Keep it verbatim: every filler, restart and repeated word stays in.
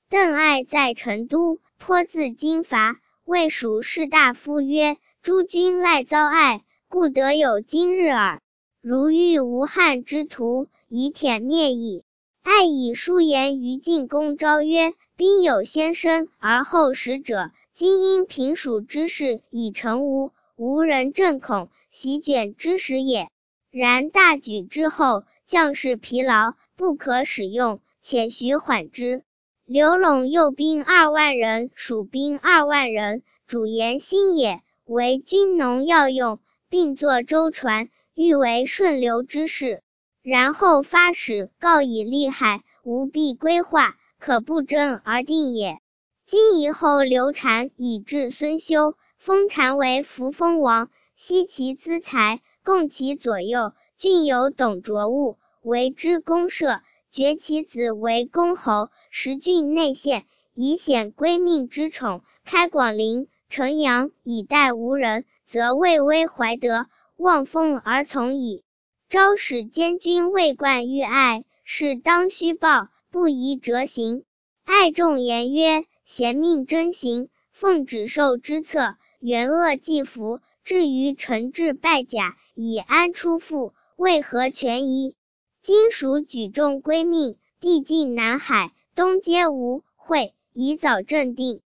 邓艾在成都，颇自经伐，谓蜀士大夫曰：诸君赖遭艾，故得有今日耳。如欲无汉之徒，以殄灭矣。艾以书言于晋公昭曰：兵有先声而后使者，今因平蜀之势已成吴，无人震恐，席卷之时也。然大举之后，将士疲劳，不可使用，且徐缓之。刘陇右兵二万人，蜀兵二万人，主言兴也，为军农要用，并作舟船，欲为顺流之势。然后发使告以利害，吾必规划，可不争而定也。今夷后刘禅以至孙休，封禅为扶风王，悉其资财，供其左右。郡有董卓务，为之公社，爵其子为公侯，实郡内县，以显归命之宠，开广陵、城阳，以待无人，则畏威怀德，望风而从矣。昭使监军魏冠欲艾，是当虚报，不宜折行。艾众言曰：贤命真行，奉旨受之策，元恶既服，至于臣至败甲，以安出父，为何全疑？今蜀举众归命，地尽南海，东接吴、会，以早镇定。